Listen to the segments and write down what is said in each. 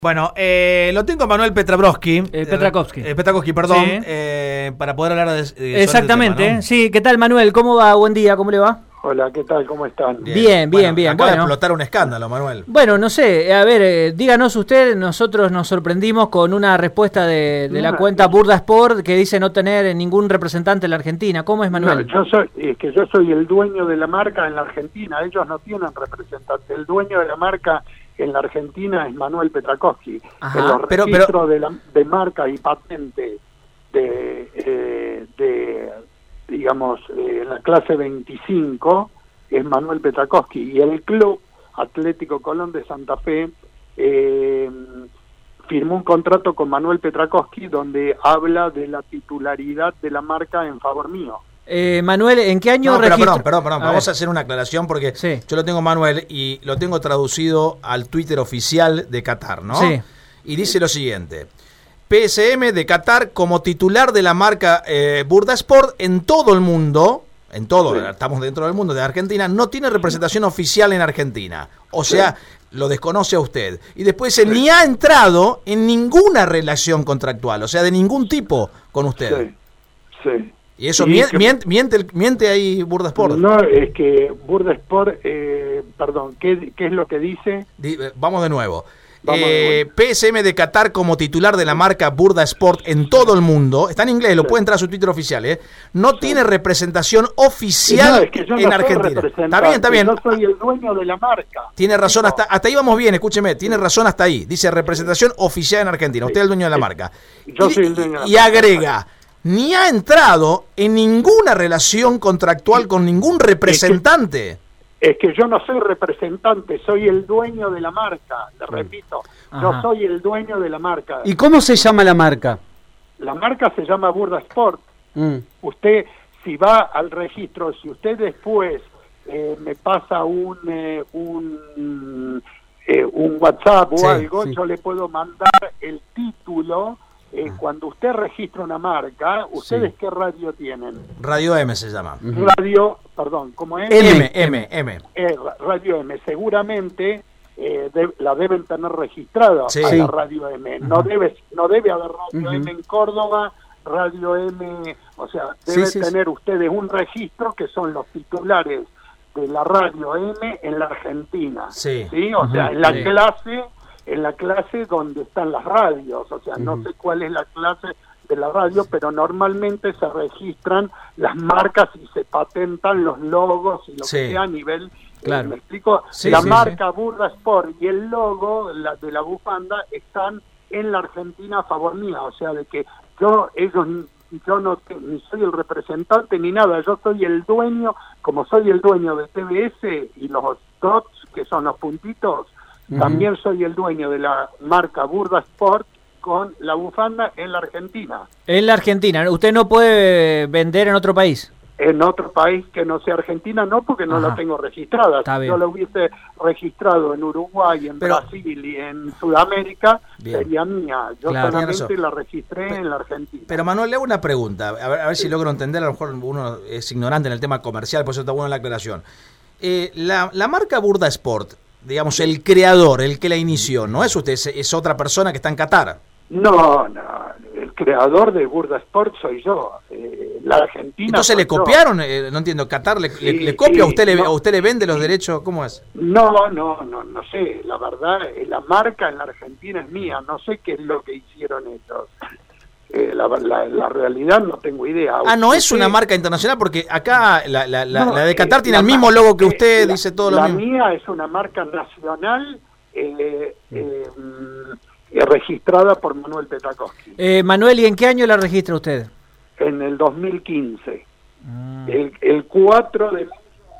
Bueno, lo tengo a Manuel Petrakowski. Petrakowski, perdón, sí. Para poder hablar de exactamente, sobre este tema, ¿no? Sí. ¿Qué tal, Manuel? ¿Cómo va? Buen día, ¿cómo le va? Hola, ¿qué tal? ¿Cómo están? Bien. Acaba de explotar un escándalo, Manuel. Bueno, no sé, a ver, díganos usted, nosotros nos sorprendimos con una respuesta de la cuenta Burda Sport que dice no tener ningún representante en la Argentina. ¿Cómo es, Manuel? No, yo soy el dueño de la marca en la Argentina, ellos no tienen representante. El dueño de la marca en la Argentina es Manuel Petrakowski. Ajá, en los registros de marca y patente digamos, la clase 25 es Manuel Petrakowski, y el Club Atlético Colón de Santa Fe firmó un contrato con Manuel Petrakowski donde habla de la titularidad de la marca en favor mío. Manuel, ¿en qué año Perdón, vamos a hacer una aclaración porque sí. Yo lo tengo, Manuel, y lo tengo traducido al Twitter oficial de Qatar, ¿no? Sí. Y dice lo siguiente: PSM de Qatar como titular de la marca Burda Sport en todo el mundo, estamos dentro del mundo de Argentina, no tiene representación oficial en Argentina. O sea, lo desconoce a usted. Y después dice, ni ha entrado en ninguna relación contractual, o sea, de ningún tipo con usted. Sí. Y eso miente ahí Burda Sport. No, es que Burda Sport, perdón, ¿qué es lo que dice? Vamos de nuevo. PSM de Qatar como titular de la marca Burda Sport en todo el mundo, está en inglés, lo puede entrar a su Twitter oficial, no tiene representación oficial en Argentina. Está bien. Yo soy el dueño de la marca. Tiene razón, hasta ahí vamos bien, escúcheme, tiene razón hasta ahí. Dice representación oficial en Argentina, usted es el dueño de la marca. Yo soy el dueño de la marca. Y agrega, ni ha entrado en ninguna relación contractual con ningún representante. Es que yo no soy representante, soy el dueño de la marca, le repito. Ajá. Yo soy el dueño de la marca. ¿Y cómo se llama la marca? La marca se llama Burda Sport. Usted, si va al registro, si usted después me pasa un WhatsApp o algo, yo le puedo mandar el título. Cuando usted registra una marca, ¿ustedes qué radio tienen? Radio M se llama. Radio, perdón, ¿cómo es? M. Radio M, seguramente la deben tener registrada a la Radio M. No debe haber Radio M en Córdoba, Radio M, o sea, deben tener ustedes un registro que son los titulares de la Radio M en la Argentina. ¿sí? O sea, en la clase donde están las radios, o sea, no sé cuál es la clase de la radio, pero normalmente se registran las marcas y se patentan los logos y lo que sea a nivel, ¿me explico? La marca Burda Sport y el logo de la bufanda están en la Argentina a favor mía, o sea, de que yo no ni soy el representante ni nada, yo soy el dueño, como soy el dueño de TBS y los dots, que son los puntitos, también soy el dueño de la marca Burda Sport con la bufanda en la Argentina. En la Argentina, ¿usted no puede vender en otro país? En otro país que no sea Argentina no, porque no la tengo registrada. Si yo la hubiese registrado en Uruguay, en Brasil y en Sudamérica, sería mía. Yo solamente la registré en la Argentina. Pero Manuel, le hago una pregunta, a ver si logro entender, a lo mejor uno es ignorante en el tema comercial, por eso está buena la aclaración. La marca Burda Sport, digamos, el creador, el que la inició, ¿no es usted? ¿Es otra persona que está en Qatar? No, el creador de Burda Sport soy yo. La Argentina. Entonces le copiaron, no entiendo, ¿Qatar le copia? ¿A usted le vende los derechos? ¿Cómo es? No sé, la verdad, la marca en la Argentina es mía, no sé qué es lo que hicieron ellos. La realidad no tengo idea. No es una marca internacional, porque acá la de Qatar tiene el mismo logo que usted, dice todo lo mismo. La mía es una marca nacional registrada por Manuel Petrakowski. Manuel, ¿y en qué año la registra usted? En el 2015. El 4 de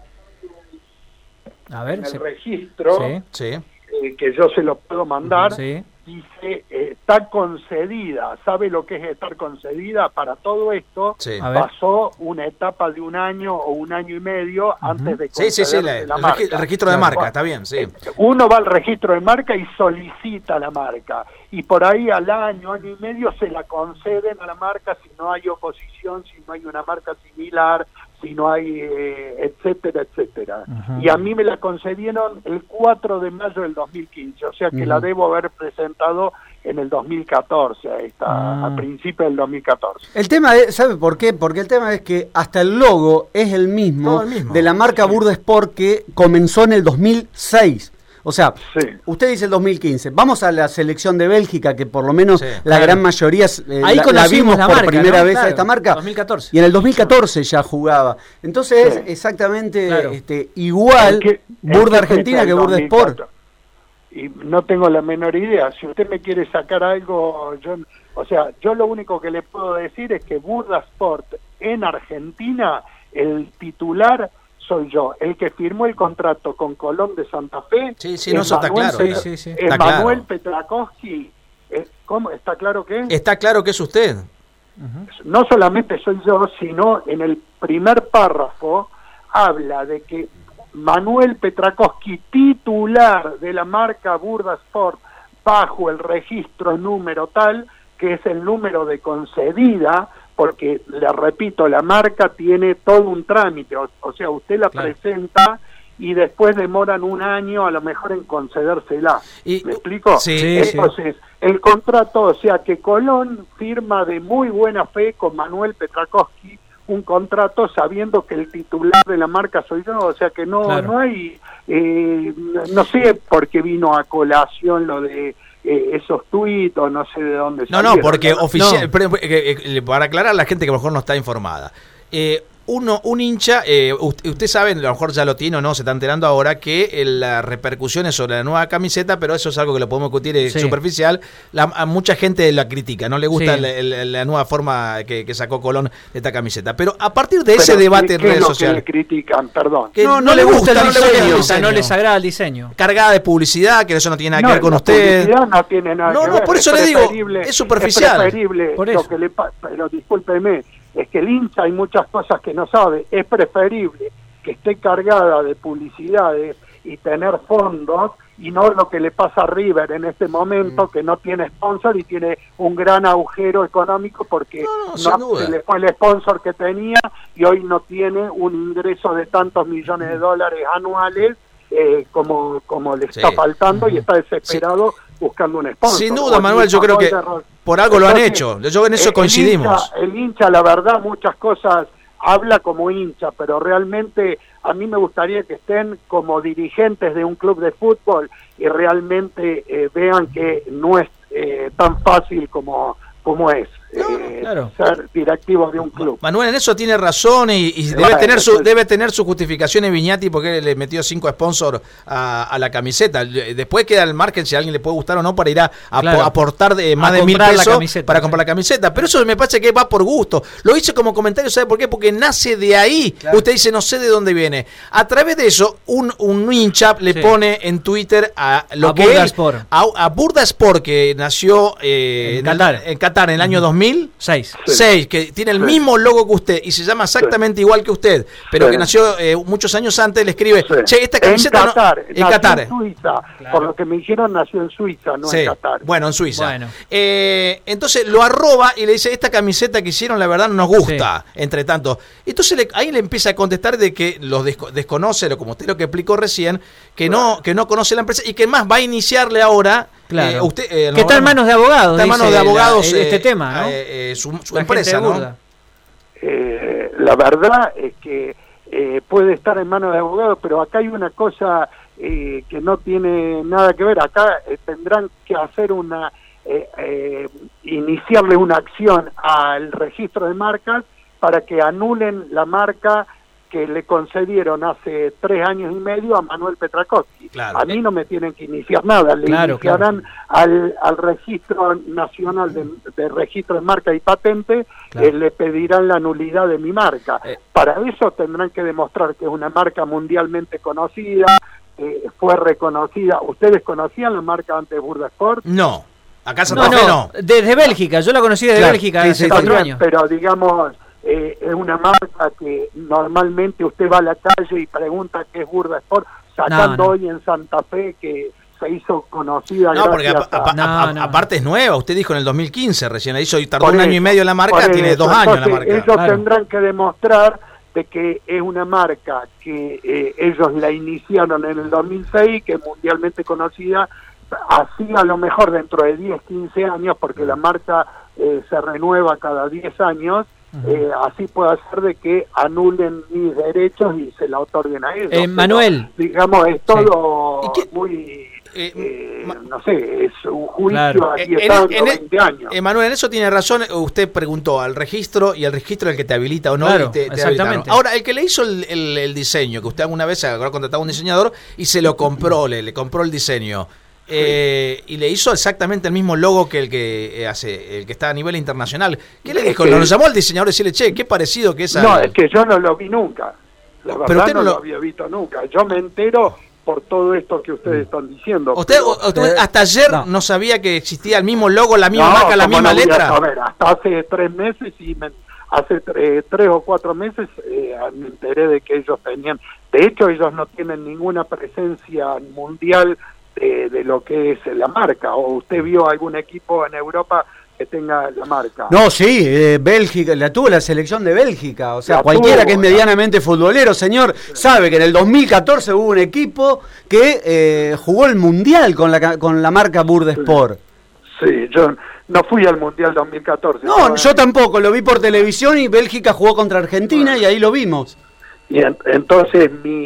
mayo, el registro, que yo se lo puedo mandar, dice, está concedida. ¿Sabe lo que es estar concedida? Para todo esto pasó una etapa de un año o un año y medio antes de conceder la marca. El registro de marca, está bien, Uno va al registro de marca y solicita la marca, y por ahí al año y medio se la conceden a la marca si no hay oposición, si no hay una marca similar, si no hay, etcétera, etcétera. Y a mí me la concedieron el 4 de mayo del 2015, o sea que la debo haber presentado en el 2014, a principios del 2014. El tema es, ¿sabe por qué? Porque el tema es que hasta el logo es el mismo de la marca Burda Sport que comenzó en el 2006. O sea, usted dice el 2015. Vamos a la selección de Bélgica, que por lo menos la gran mayoría la vimos por marca, primera vez a esta marca. 2014. Y en el 2014 ya jugaba. Entonces es exactamente igual Burda Argentina que Burda Sport. Y no tengo la menor idea. Si usted me quiere sacar algo, yo lo único que le puedo decir es que Burda Sport en Argentina, el titular soy yo. El que firmó el contrato con Colón de Santa Fe es Manuel Petrakowski. ¿Cómo? ¿Está claro qué? Está claro que es usted. No solamente soy yo, sino en el primer párrafo habla de que Manuel Petrakowski, titular de la marca Burda Sport, bajo el registro número tal, que es el número de concedida, porque, le repito, la marca tiene todo un trámite, o sea, usted la presenta y después demoran un año a lo mejor en concedérsela. ¿Me explico? Entonces, el contrato, o sea, que Colón firma de muy buena fe con Manuel Petrakowski un contrato sabiendo que el titular de la marca soy yo, o sea que no hay, no sé por qué vino a colación lo de esos tuits o no sé de dónde salieron. No, porque oficial, para aclarar a la gente que a lo mejor no está informada, un hincha, usted sabe, a lo mejor ya lo tiene o no, se está enterando ahora, que las repercusiones sobre la nueva camiseta, pero eso es algo que lo podemos discutir superficial, a mucha gente la critica, no le gusta la nueva forma que sacó Colón de esta camiseta, pero a partir de ese debate en redes sociales... ¿Qué le critican? Perdón. Que no le gusta el diseño, no les agrada el diseño. Cargada de publicidad, que eso no tiene nada que ver con usted. No tiene nada que ver. No, por eso le digo, es superficial. Es preferible, pero discúlpeme, es que el hincha hay muchas cosas que no sabe. Es preferible que esté cargada de publicidades y tener fondos y no lo que le pasa a River en este momento, que no tiene sponsor y tiene un gran agujero económico porque se le fue el sponsor que tenía y hoy no tiene un ingreso de tantos millones de dólares anuales como le está faltando y está desesperado buscando un sponsor. Sin duda, Manuel, yo creo que por algo lo han hecho. Yo en eso coincidimos. El hincha, la verdad, muchas cosas habla como hincha, pero realmente a mí me gustaría que estén como dirigentes de un club de fútbol y realmente vean que no es tan fácil como es. Ser directivo de un club. Manuel en eso tiene razón y debe tener su justificación en Viñati porque le metió 5 sponsors a la camiseta. Después queda el margen si a alguien le puede gustar o no para ir a aportar más de 1.000 pesos para comprar la camiseta, pero eso me parece que va por gusto. Lo hice como comentario, ¿sabe por qué? Porque nace de ahí. Usted dice no sé de dónde viene. A través de eso un hincha le pone en Twitter a Burda Sport, que nació en Qatar en el año 2006, que tiene el mismo logo que usted y se llama exactamente igual que usted, pero que nació muchos años antes, le escribe, che, esta camiseta en Qatar. En Suiza, por lo que me dijeron nació en Suiza, no en Qatar. Bueno, en Suiza. Entonces lo arroba y le dice, esta camiseta que hicieron la verdad no nos gusta, entre tanto. Entonces ahí le empieza a contestar de que los desconoce, como usted lo que explicó recién, que no conoce la empresa y que más va a iniciarle ahora. Que está en manos de abogados. Está en manos de abogados este tema, ¿no? Su empresa, ¿no? La verdad es que puede estar en manos de abogados, pero acá hay una cosa que no tiene nada que ver. Acá tendrán que hacer iniciarle una acción al registro de marcas para que anulen la marca que le concedieron hace 3 años y medio a Manuel Petrakowski. A mí no me tienen que iniciar nada, le iniciarán al Registro Nacional de Registro de Marca y Patente, le pedirán la nulidad de mi marca. Para eso tendrán que demostrar que es una marca mundialmente conocida, fue reconocida. ¿Ustedes conocían la marca antes de Burda Sport? No, acá no. Desde Bélgica, yo la conocí desde Bélgica hace 4 años. Pero digamos... es una marca que normalmente usted va a la calle y pregunta qué es Burda Sport, sacando hoy en Santa Fe que se hizo conocida. No, porque aparte es nueva, usted dijo en el 2015 recién la hizo y tardó un año y medio la marca, tiene 2 años la marca. Ellos tendrán que demostrar de que es una marca que ellos la iniciaron en el 2006, que es mundialmente conocida, así a lo mejor dentro de 10, 15 años, porque la marca se renueva cada 10 años, así puede ser de que anulen mis derechos y se la otorguen a ellos. Manuel. Pero, digamos, es todo muy... no sé, es un juicio a 10 años, 20 años. Manuel, en eso tiene razón. Usted preguntó al registro y el registro es el que te habilita o no. Claro, te exactamente. Ahora, el que le hizo el diseño, que usted alguna vez habrá contratado a un diseñador y se lo compró, le compró el diseño. Y le hizo exactamente el mismo logo que el que está a nivel internacional. ¿Qué le dijo? Nos llamó al diseñador y decirle, che, qué parecido que es a... No, es que yo no lo vi nunca. La verdad, pero usted no lo había visto nunca. Yo me entero por todo esto que ustedes están diciendo. ¿Usted hasta ayer no sabía que existía el mismo logo, la misma marca, la misma letra? A ver, hasta hace 3 meses hace 3 o 4 meses me enteré de que ellos tenían... De hecho, ellos no tienen ninguna presencia mundial de lo que es la marca. ¿O usted vio algún equipo en Europa que tenga la marca? No, sí, Bélgica, la tuvo la selección de Bélgica, o sea, cualquiera que es medianamente futbolero, señor, sabe que en el 2014 hubo un equipo que jugó el Mundial con la marca Burdasport. Sí, yo no fui al Mundial 2014. No, yo tampoco, lo vi por televisión y Bélgica jugó contra Argentina y ahí lo vimos. Y entonces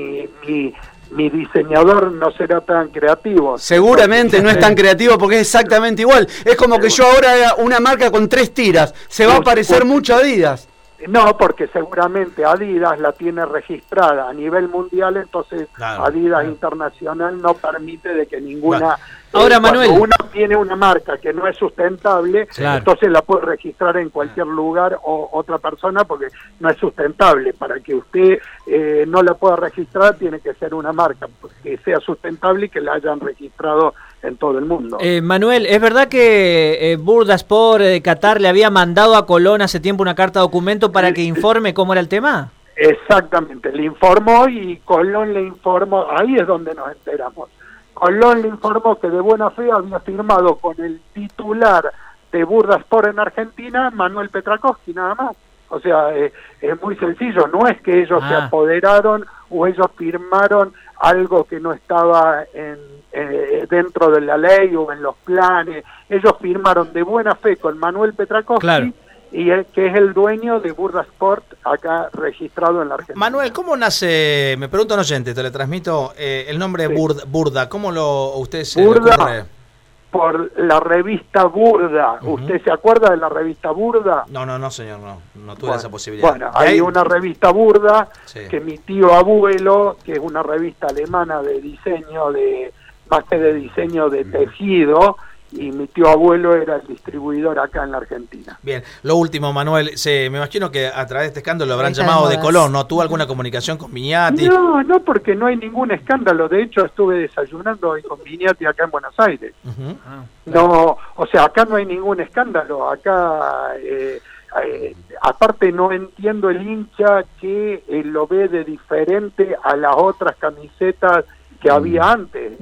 mi diseñador no será tan creativo. Seguramente no es tan creativo porque es exactamente igual. Es como que yo ahora haga una marca con 3 tiras. Se va a parecer mucho a Adidas. No, porque seguramente Adidas la tiene registrada a nivel mundial, entonces Adidas Internacional no permite de que ninguna... Ahora, Manuel, cuando uno tiene una marca que no es sustentable, entonces la puede registrar en cualquier lugar o otra persona porque no es sustentable. Para que usted no la pueda registrar tiene que ser una marca que sea sustentable y que la hayan registrado en todo el mundo. Manuel, ¿es verdad que Burdasport de Qatar le había mandado a Colón hace tiempo una carta documento para que informe cómo era el tema? Exactamente, le informó y Colón le informó, ahí es donde nos enteramos. Colón le informó que de buena fe había firmado con el titular de Burdasport en Argentina, Manuel Petrakowski, nada más. O sea, es muy sencillo, no es que ellos se apoderaron o ellos firmaron algo que no estaba dentro de la ley o en los planes. Ellos firmaron de buena fe con Manuel Petrakowski, y que es el dueño de Burdasport acá registrado en la Argentina. Manuel, ¿cómo nace, me pregunta un oyente, te le transmito, el nombre Burda? ¿Cómo usted se Burda, le ocurre? Por la revista Burda. ¿Usted se acuerda de la revista Burda? No, señor, no tuve esa posibilidad. Bueno, hay una revista Burda que mi tío abuelo, que es una revista alemana de diseño, más que de diseño de tejido, y mi tío abuelo era el distribuidor acá en la Argentina. Bien, lo último, Manuel, me imagino que a través de este escándalo lo habrán llamado de Colón, ¿no? ¿Tuvo alguna comunicación con Viñati? No, porque no hay ningún escándalo. De hecho, estuve desayunando hoy con Viñati acá en Buenos Aires. No, o sea, acá no hay ningún escándalo. Acá, aparte, no entiendo el hincha que lo ve de diferente a las otras camisetas que había antes.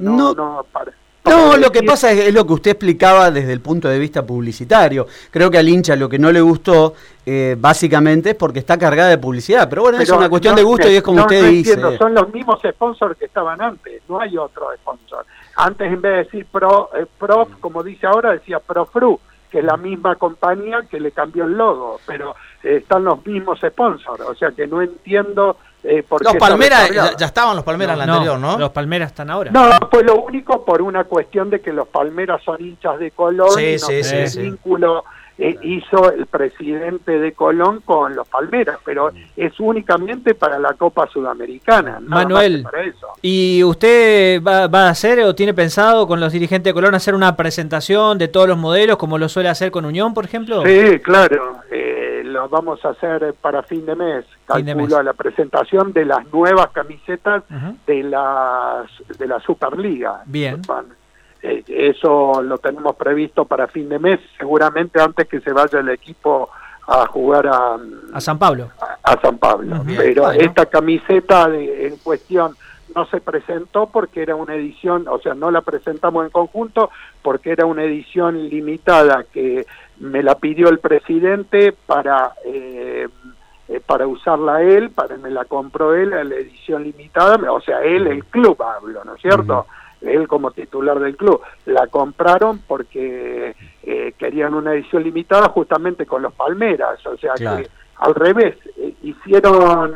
No, lo que pasa es lo que usted explicaba desde el punto de vista publicitario. Creo que al hincha lo que no le gustó, básicamente, es porque está cargada de publicidad. Pero bueno, es una cuestión de gusto y es como usted dice. Entiendo, son los mismos sponsors que estaban antes, no hay otro sponsor. Antes, en vez de decir Prof, como dice ahora, decía Profru, que es la misma compañía que le cambió el logo, pero están los mismos sponsors, o sea que no entiendo... Los Palmeras, ya estaban los Palmeras en la anterior, ¿no? Los Palmeras están ahora. No, fue lo único por una cuestión de que los Palmeras son hinchas de Colón, vínculo hizo el presidente de Colón con los Palmeras, pero es únicamente para la Copa Sudamericana. Manuel, para eso. ¿Y usted va a hacer o tiene pensado con los dirigentes de Colón hacer una presentación de todos los modelos como lo suele hacer con Unión, por ejemplo? Sí, claro. Lo vamos a hacer para fin de mes. Calculo la presentación de las nuevas camisetas de la Superliga. Bien. Eso lo tenemos previsto para fin de mes, seguramente antes que se vaya el equipo a jugar a San Pablo. A San Pablo. Pero esta camiseta en cuestión no se presentó porque era una edición, o sea, no la presentamos en conjunto porque era una edición limitada que me la pidió el presidente para para usarla él, me la compró él a la edición limitada, o sea, él, el club hablo, ¿no es cierto? Él como titular del club. La compraron porque querían una edición limitada justamente con los Palmeras, o sea que al revés, hicieron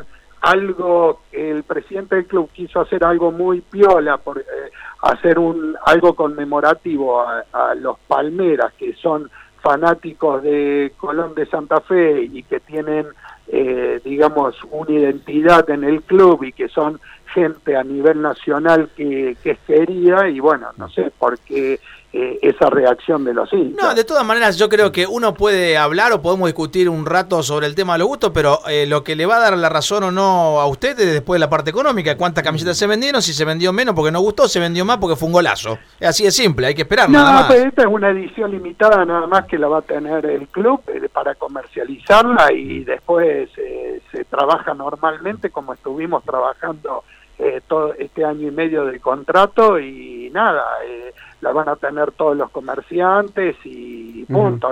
algo, el presidente del club quiso hacer algo muy piola, por hacer algo conmemorativo a los Palmeras, que son fanáticos de Colón de Santa Fe y que tienen, digamos, una identidad en el club y que son gente a nivel nacional que es querida, y bueno, no sé por qué esa reacción de los hinchas. No, de todas maneras yo creo que uno puede hablar o podemos discutir un rato sobre el tema de los gustos, pero lo que le va a dar la razón o no a ustedes después de la parte económica, cuántas camisetas se vendieron, si se vendió menos porque no gustó, se vendió más porque fue un golazo. Es así de simple, hay que esperar nada más. No, pero esta es una edición limitada nada más que la va a tener el club para comercializarla, y después se trabaja normalmente como estuvimos trabajando todo este año y medio del contrato, y nada, la van a tener todos los comerciantes y punto.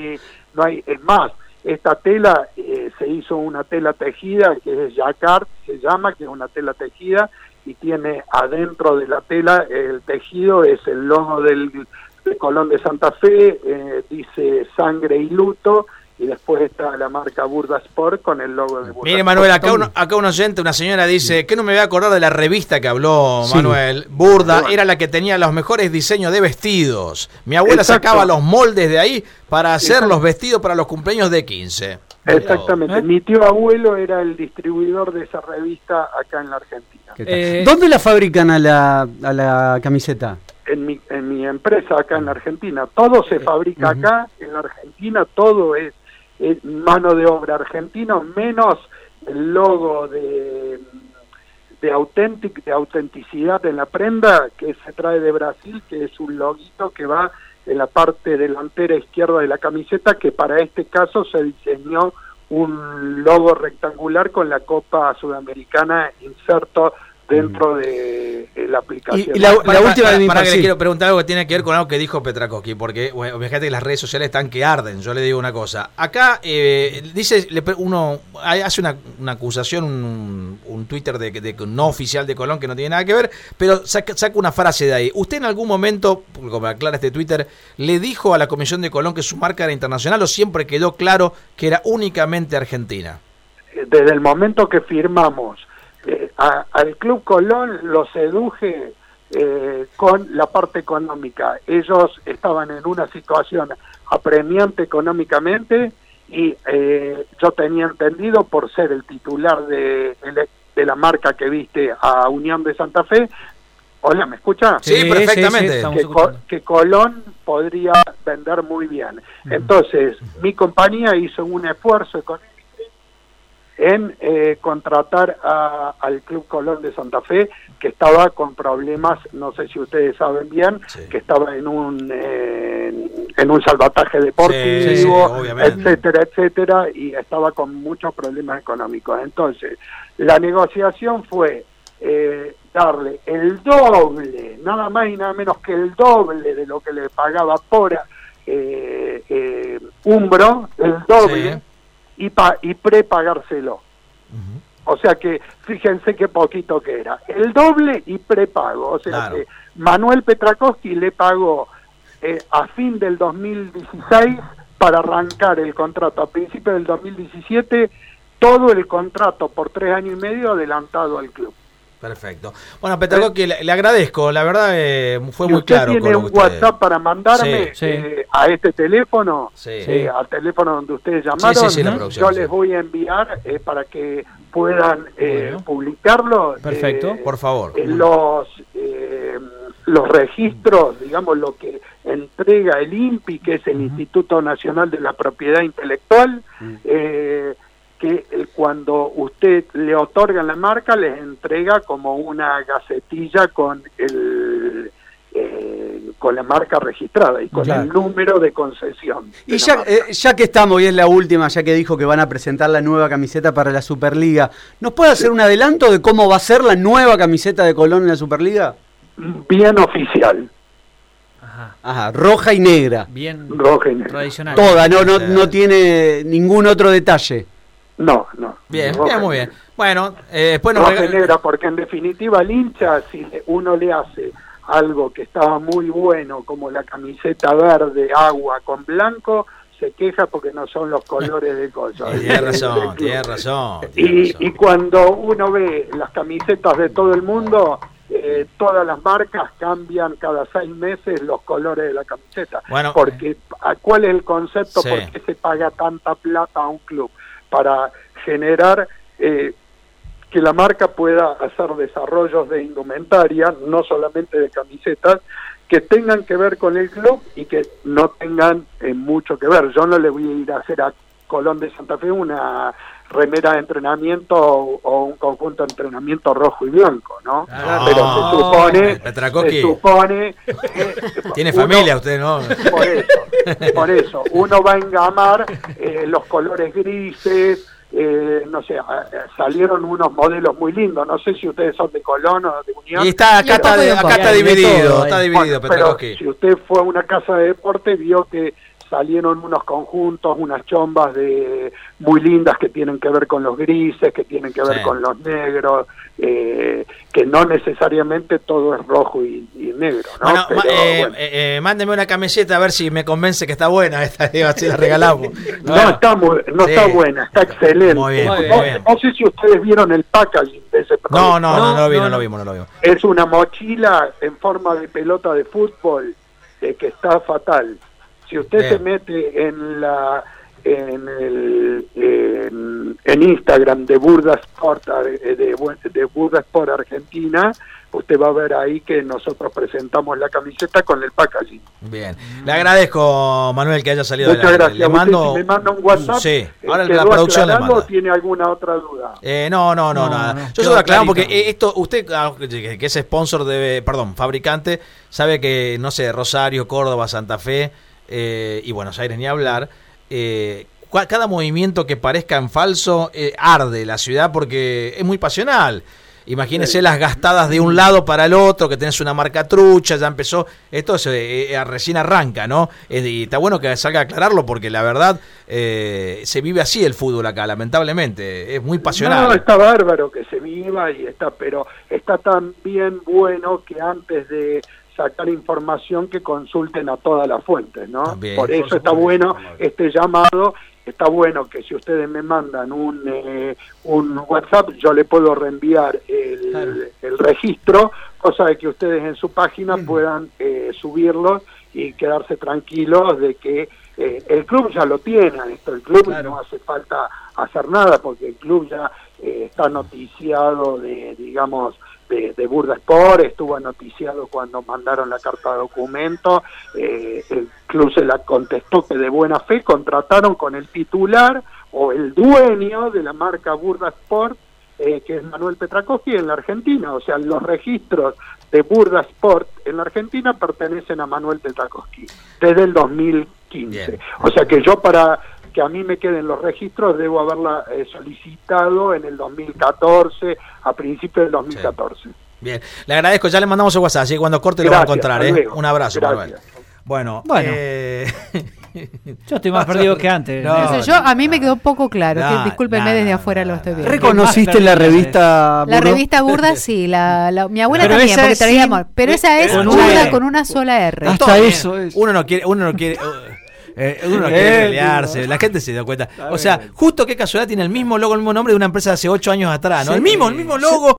No hay, es más, esta tela se hizo una tela tejida que es jacquard, se llama, que es una tela tejida, y tiene adentro de la tela, el tejido es el logo de Colón de Santa Fe, dice sangre y luto, y después está la marca Burda Sport con el logo de Burda. Mire, Manuel, acá un oyente, una señora dice que no me voy a acordar de la revista que habló Manuel. Burda era la que tenía los mejores diseños de vestidos. Mi abuela sacaba los moldes de ahí para hacer los vestidos para los cumpleaños de 15. Exactamente. Mi tío abuelo era el distribuidor de esa revista acá en la Argentina. ¿Dónde la fabrican a la camiseta? En mi empresa acá en la Argentina. Todo se fabrica acá en la Argentina, todo es mano de obra argentino, menos el logo de autenticidad en la prenda que se trae de Brasil, que es un loguito que va en la parte delantera izquierda de la camiseta, que para este caso se diseñó un logo rectangular con la Copa Sudamericana inserto dentro de la aplicación. Y la última de mi para que le quiero preguntar algo que tiene que ver con algo que dijo Petrakowski, porque bueno, fíjate que las redes sociales están que arden. Yo le digo una cosa. Acá dice uno hace una acusación, un Twitter de no oficial de Colón que no tiene nada que ver, pero saca una frase de ahí. ¿Usted en algún momento, como aclara este Twitter, le dijo a la Comisión de Colón que su marca era internacional o siempre quedó claro que era únicamente argentina? Desde el momento que firmamos al Club Colón lo seduje con la parte económica. Ellos estaban en una situación apremiante económicamente, y yo tenía entendido, por ser el titular de la marca que viste a Unión de Santa Fe. Hola, ¿me escucha? Sí, perfectamente. Que Colón podría vender muy bien. Entonces, mi compañía hizo un esfuerzo económico en contratar al Club Colón de Santa Fe, que estaba con problemas, no sé si ustedes saben bien, que estaba en un salvataje deportivo, etcétera, y estaba con muchos problemas económicos. Entonces, la negociación fue darle el doble, nada más y nada menos que el doble de lo que le pagaba por Umbro, el doble, y prepagárselo. O sea que fíjense qué poquito que era, el doble y prepago. O sea que Manuel Petrakowski le pagó a fin del 2016 para arrancar el contrato a principios del 2017, todo el contrato por 3 años y medio adelantado al club. Perfecto. Bueno, Petrakowski, le agradezco, la verdad fue muy claro. ¿Usted tiene un WhatsApp para mandarme a este teléfono, al teléfono donde ustedes llamaron? Yo les voy a enviar para que puedan publicarlo. Perfecto, por favor. Los registros, digamos, lo que entrega el INPI, que es el Instituto Nacional de la Propiedad Intelectual, que cuando usted le otorgan la marca, les entrega como una gacetilla con con la marca registrada y con el número de concesión. Y ya que estamos, y es la última, ya que dijo que van a presentar la nueva camiseta para la Superliga, ¿nos puede hacer un adelanto de cómo va a ser la nueva camiseta de Colón en la Superliga? Bien oficial. Ajá, roja y negra. Bien roja y negra. Tradicional. Toda, no tiene ningún otro detalle. No. Bien, muy bien. Bueno, después nos genera, porque en definitiva el hincha, si uno le hace algo que estaba muy bueno, como la camiseta verde, agua con blanco, se queja porque no son los colores de cosas. Tiene razón. Y cuando uno ve las camisetas de todo el mundo, todas las marcas cambian cada 6 meses los colores de la camiseta. Bueno, porque ¿cuál es el concepto? Sí. ¿Por qué se paga tanta plata a un club? Para generar que la marca pueda hacer desarrollos de indumentaria, no solamente de camisetas, que tengan que ver con el club y que no tengan mucho que ver. Yo no le voy a ir a hacer a Colón de Santa Fe una remera de entrenamiento o un conjunto de entrenamiento rojo y blanco, ¿no? Pero se supone tiene familia usted, ¿no? Por eso uno va a engamar los colores grises. No sé, salieron unos modelos muy lindos. No sé si ustedes son de Colón o de Unión. Y acá está dividido, bueno, pero si usted fue a una casa de deporte, vio que salieron unos conjuntos, unas chombas muy lindas que tienen que ver con los grises, que tienen que ver con los negros, que no necesariamente todo es rojo y negro, ¿no? Bueno, mándeme una camiseta a ver si me convence que está buena esta, así la regalamos. Está buena, está excelente. Muy bien. No sé si ustedes vieron el packaging de ese producto. No lo vimos. Es una mochila en forma de pelota de fútbol que está fatal. Si usted se mete en Instagram de Burda Sport, de Burda Sport Argentina, usted va a ver ahí que nosotros presentamos la camiseta con el packaging. Bien, le agradezco, Manuel, que haya salido. Muchas gracias. Le mando, si me manda un WhatsApp, sí, ahora la producción le manda. ¿Tiene alguna otra duda? No, nada. Yo solo aclaro porque esto, usted que es sponsor fabricante, sabe que, no sé, Rosario, Córdoba, Santa Fe y Buenos Aires ni hablar, cada movimiento que parezca en falso arde la ciudad porque es muy pasional. Imagínese las gastadas de un lado para el otro, que tenés una marca trucha, ya empezó, esto recién arranca, ¿no? Y está bueno que salga a aclararlo porque la verdad se vive así el fútbol acá, lamentablemente, es muy pasional. No, está bárbaro que se viva, pero está también bueno que antes de sacar información que consulten a todas las fuentes, ¿no? También, por eso está bueno este llamado. Está bueno que si ustedes me mandan un WhatsApp, yo le puedo reenviar el registro, cosa de que ustedes en su página puedan subirlo y quedarse tranquilos de que el club ya lo tiene, el club no hace falta hacer nada porque el club ya está noticiado de Burda Sport, estuvo noticiado cuando mandaron la carta de documento, el club se la contestó que de buena fe contrataron con el titular o el dueño de la marca Burda Sport, que es Manuel Petrakovsky en la Argentina, o sea, los registros de Burda Sport en la Argentina pertenecen a Manuel Petrakovsky desde el 2015. Bien. O sea que yo para que a mí me queden los registros debo haberla solicitado en el 2014, a principios del 2014. Sí. Bien, le agradezco, ya le mandamos el WhatsApp, así que cuando corte lo va a encontrar. Un abrazo, Manuel. Bueno. Yo estoy más perdido que antes. A mí me quedó poco claro. Discúlpeme, desde afuera lo estoy viendo. ¿Reconociste la revista Burda? La revista Burda, sí. Mi abuela también, porque traía amor. Pero esa es Burda con una sola R. Hasta eso es. Uno no quiere pelearse, la gente se da cuenta. O sea, justo qué casualidad tiene el mismo logo, el mismo nombre de una empresa de hace 8 años atrás, ¿no? El mismo logo.